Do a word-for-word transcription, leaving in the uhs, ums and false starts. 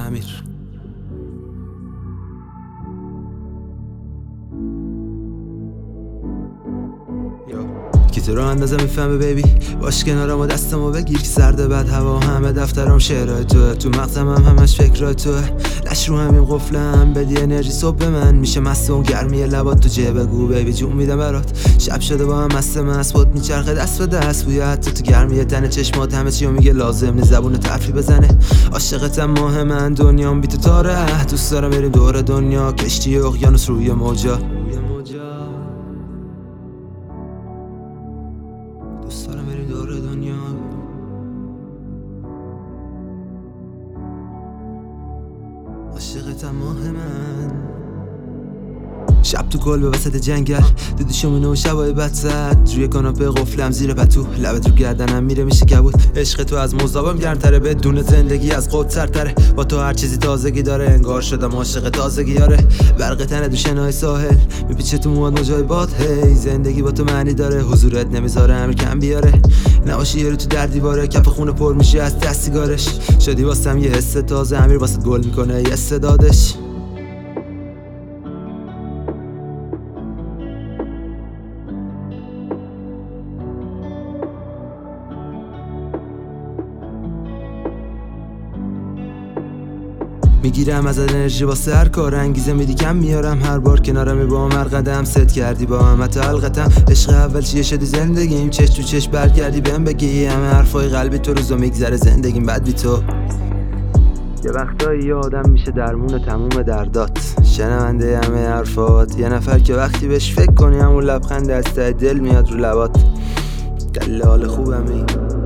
امیر. کی تو رو اندازه میفهمه بیبی، باش کنارم و دستمو بگیر که سرده بد هوا همه دفترام شعرهای توه، تو مغزم هم همش فکرهای توه. لش رو همین قفلم بدی انرژی صبح به من میشه مست و گرمی لبات تو جیب بگو بیبی جون میدم برات. شب شده با هم مست مست بود میچرخه دست به دست بوی حتی تو گرمی تن چشمات همه چیو میگه لازم نی زبون تفری بزنه. عاشقتم ماه من دنیام بی تو تاره، دوست دارم بریم دور دنیا کشتی اقیانوس روی موجا. دوست دارم بریم دور دنیا. عاشقتم ماه من. شب تو گل به وسط جنگل دیدی شمینه و شبای بد زد روی کاناپه قفلم زیر پتو لبت رو گردنم میره میشه کبود. عشق تو از مزدابم گرمتره بدون زندگی از خود سرتره، با تو هر چیزی تازگی داره انگار شدم عاشق تازگی یاره. برق تنه دو شنای ساحل میپیچه تو مواد مجای باد هی زندگی با تو معنی داره حضورت نمیذاره امیر کم بیاره. نباشی یه رو تو در دیواره کف خونه پر میشه از دست سیگارش شدی واسم یه حس تازه امیر واسه گل میکنه یه استعدادش. میگیرم از انرژی واسه هر کار انگیزه میدی کم میارم هر بار کنارمی با هم هر قدم ست کردی با هم حتی حلقتم. عشق اول چیه شدی زندگیم چش تو چش برگردی بهم بگی همه حرفای قلبی تو روزا میگذره زندگیم بد بی تو. یه وقتایی یه آدم میشه درمون تموم دردات شنونده همه حرفات یه نفر که وقتی بهش فکر کنی همون لبخند از ته دل میاد رو لبات. دلیل حال خوبم این